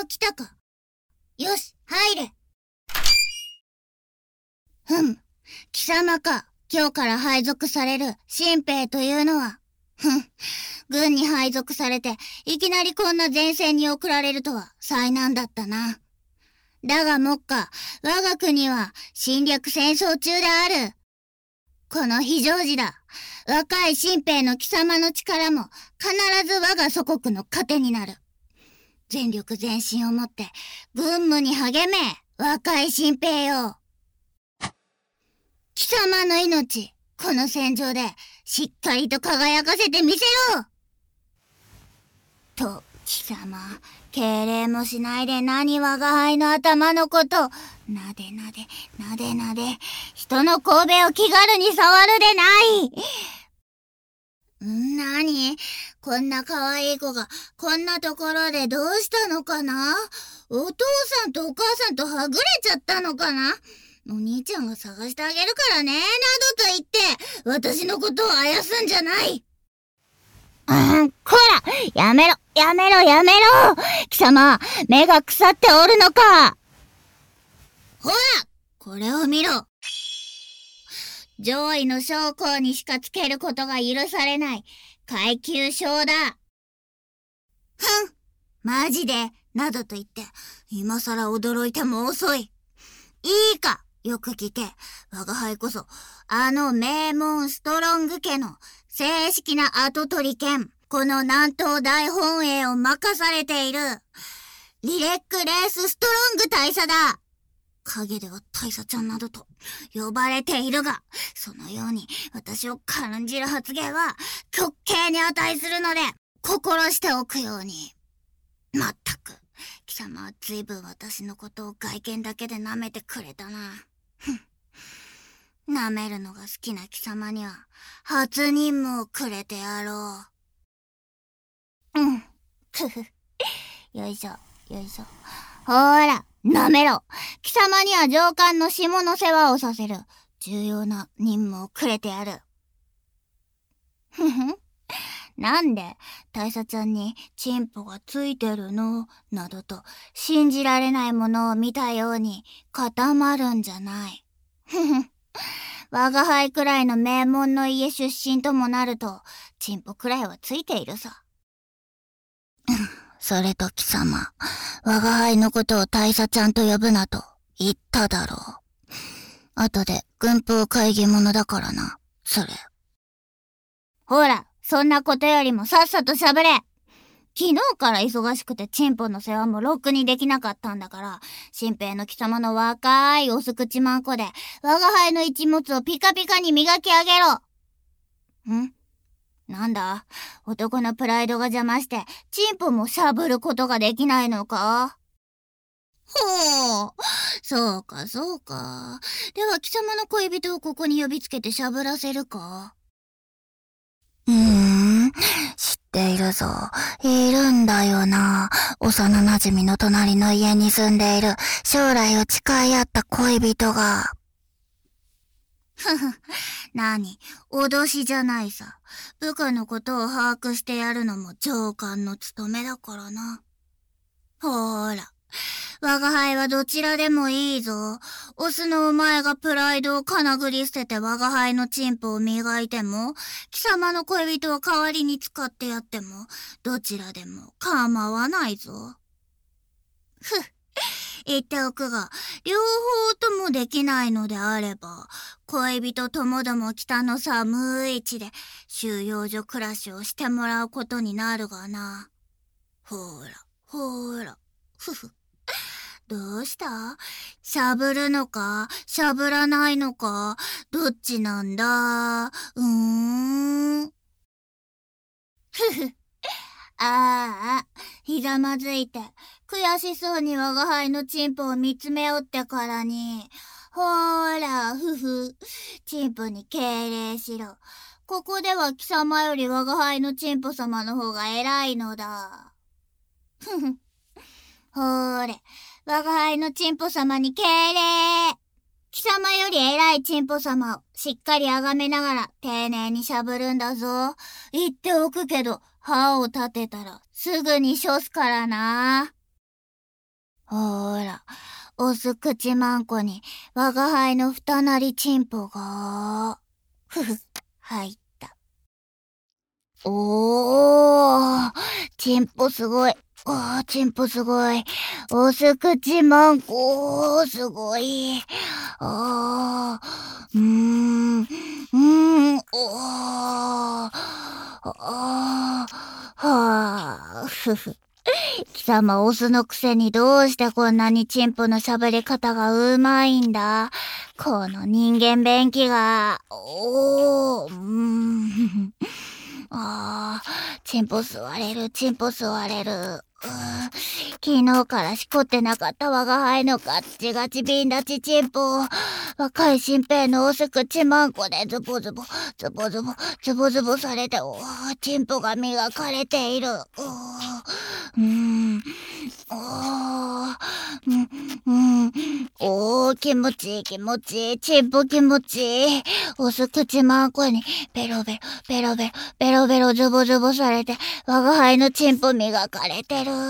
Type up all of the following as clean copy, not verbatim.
来たか。よし、入れ。貴様か。今日から配属される新兵というのは。軍に配属されて、いきなりこんな前線に送られるとは災難だったな。だが目下、我が国は侵略戦争中である。この非常時だ。若い新兵の貴様の力も必ず我が祖国の糧になる。全力全身をもって軍務に励め、若い新兵よ。貴様の命、この戦場でしっかりと輝かせてみせろ。と、貴様、敬礼もしないで何我が輩の頭のこと、なで、人の神戸を気軽に触るでない。なに？こんな可愛い子がこんなところでどうしたのかな？お父さんとお母さんとはぐれちゃったのかな？お兄ちゃんが探してあげるからね、などと言って、私のことをあやすんじゃない。こら！やめろ！貴様、目が腐っておるのか！ほら！これを見ろ！上位の将校にしかつけることが許されない階級章だ。マジでなどと言って、今さら驚いても遅い。いいか、よく聞け。我が輩こそ、あの名門ストロング家の正式な跡取り兼、この南東大本営を任されている、リレックレースストロング大佐だ。影では大佐ちゃんなどと呼ばれているが、そのように私を軽んじる発言は極刑に値するので心しておくように。まったく、貴様は随分私のことを外見だけで舐めてくれたな。舐めるのが好きな貴様には初任務をくれてやろう。よいしょ。ほーら、舐めろ。貴様には上官の下の世話をさせる重要な任務をくれてやる。なんで大佐ちゃんにチンポがついてるのなどと信じられないものを見たように固まるんじゃない。我が輩くらいの名門の家出身ともなるとチンポくらいはついているさ。それと貴様、我が輩のことを大佐ちゃんと呼ぶなと言っただろう。後で軍法会議者だからな、それ。ほら、そんなことよりもさっさとしゃべれ。昨日から忙しくてチンポの世話もろくにできなかったんだから、新兵の貴様の若いオス口まんこで我が輩の一物をピカピカに磨き上げろ。なんだ、男のプライドが邪魔してチンポもしゃぶることができないのか？ほう、そうか。では貴様の恋人をここに呼びつけてしゃぶらせるか？知っているぞ。いるんだよな。幼馴染の隣の家に住んでいる将来を誓い合った恋人が。なに、脅しじゃないさ。部下のことを把握してやるのも上官の務めだからな。ほーら、我が輩はどちらでもいいぞ。オスのお前がプライドをかなぐり捨てて我が輩のチンポを磨いても、貴様の恋人を代わりに使ってやっても、どちらでも構わないぞ。言っておくが、両方ともできないのであれば、恋人ともども北の寒い地で収容所暮らしをしてもらうことになるがな。ほーら、どうした？しゃぶるのか？しゃぶらないのか？どっちなんだ？ひざまずいて、悔しそうに我が輩のチンポを見つめおってからに、ほーら、チンポに敬礼しろ。ここでは貴様より我が輩のチンポ様の方が偉いのだ。ほーれ、我が輩のチンポ様に敬礼。貴様より偉いチンポ様をしっかり崇めながら丁寧にしゃぶるんだぞ。言っておくけど、歯を立てたらすぐに処すからな。 ほーら、オス口まんこに我が輩の二なりチンポが、入った。チンポすごい。チンポすごい。オス口まんこ、すごい。貴様オスのくせにどうしてこんなにチンポの喋り方がうまいんだ。この人間便器が。チンポ吸われる、チンポ吸われる。昨日からしこってなかった我が輩のガッチガチビンラチチンポ。若い新兵のオス口まんこでズボズボ、ズボズボ、ズボズボされて、チンポが磨かれている。気持ちいい気持ちいい。チンポ気持ちいい。オス口まんこにペロベロ、ペロベロ、ペロベロズボズボされて、我が輩のチンポ磨かれてる。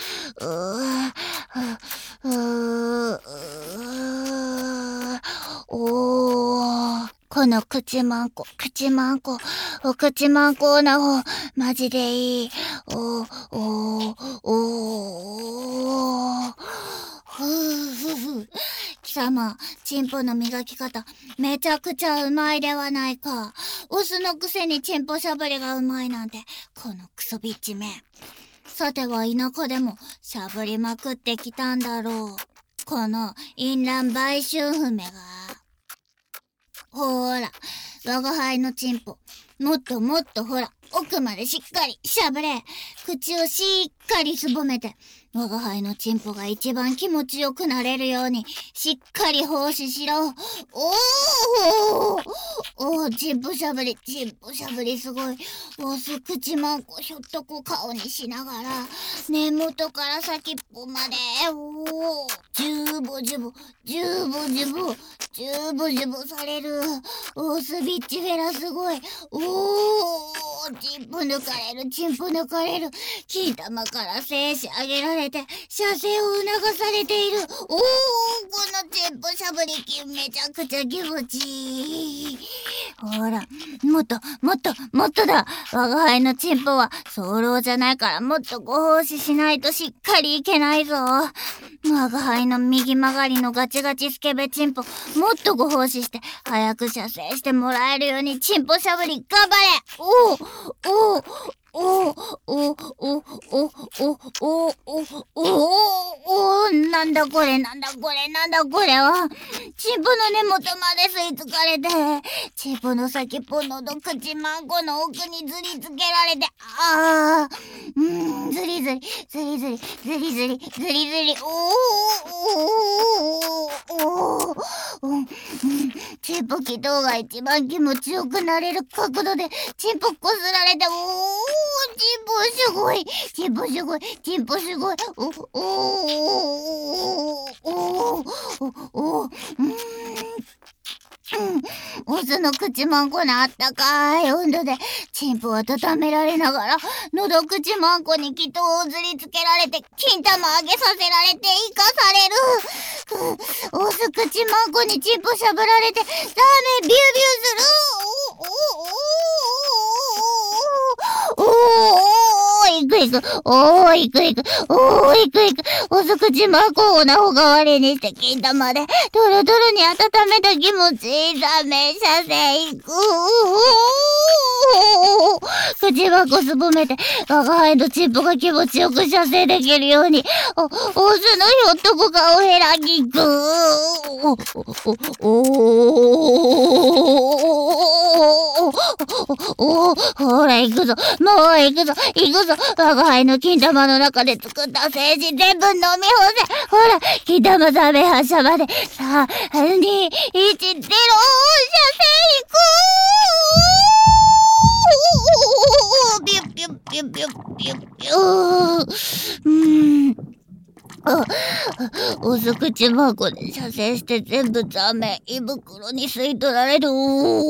この口まんこ、お口まんこな方、マジでいい。貴様、チンポの磨き方、めちゃくちゃうまいではないか。オスのくせにチンポしゃぶりがうまいなんて、このクソビッチめ。さては田舎でもしゃぶりまくってきたんだろう。この淫乱売春婦めが。ほーら、我が輩のチンポ、もっともっとほら、奥までしっかりしゃぶれ。口をしっかりすぼめて、我が輩のチンポが一番気持ちよくなれるように、しっかり奉仕しろ。チンポしゃぶり、チンポしゃぶりすごい。オス口まんこひょっとこ顔にしながら、根元から先っぽまで、ジューボジュボ、ジューボジュボ、ジューボジュボされる。オスビッチフェラすごい。チンポ抜かれる、チンポ抜かれる。金玉から精子上げられて、射精を促されている。このチンポしゃぶり筋めちゃくちゃ気持ちいい。ほら、もっと、もっと、もっとだ。我が輩のチンポは、早漏じゃないからもっとご奉仕しないとしっかりいけないぞ。我が輩の右曲がりのガチガチスケベチンポ、もっとご奉仕して、早く射精してもらえるようにチンポしゃぶり頑張れ。なんだこれ、なんだこれ、なんだこれは。チンポの根元まで吸い付かれて、チンポの先っぽのど口まんこの奥にずりつけられて、ずりずり、ずりずり、ずりずり、ずりずり、チンポ気筒が一番気持ちよくなれる角度で、チンポこすられて、チンポすごい、チンポすごい、チンポすごい、オスの口まんこのあったかい温度で、チンポを温められながら、喉口まんこに気筒をずりつけられて、金玉上げさせられて、生かされる。オス口まんこにチンポしゃぶられて、ダメ、ビュービューする。いくいく、いくいく、いくいく、おす口まんこをなほがわりにして金玉で、ドロドロに温めた気持ちいいダメ、射精いく。口まんこすぼめて、我が輩のチンポが気持ちよく射精できるように、オスのひょっとこがおへらぎく。ほら行くぞ、もう行くぞ、行くぞ。我が輩の金玉の中で作った精子全部飲み干せ。ほら、金玉ザメ発射まで。さあ、2、1、0、射精行く。ピュッピュッピュッピュッピュッピュッ。おす口まんこで射精して全部ザメ、胃袋に吸い取られる。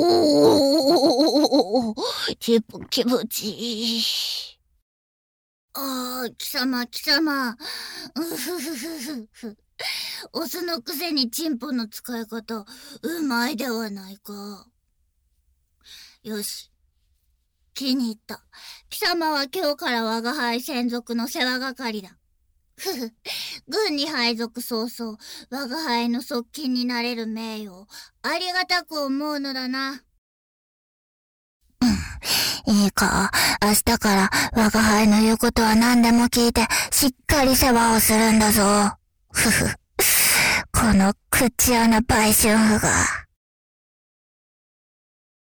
チンポ気持ちいい。 貴様、貴様。うふふふふふ。オスのくせにチンポの使い方、うまいではないか。よし。気に入った。貴様は今日から我が輩専属の世話係だ。ふふ。軍に配属早々、我が輩の側近になれる名誉をありがたく思うのだな。いいか、明日から我が輩の言うことは何でも聞いて、しっかり世話をするんだぞ。ふふ。この口穴売春婦が。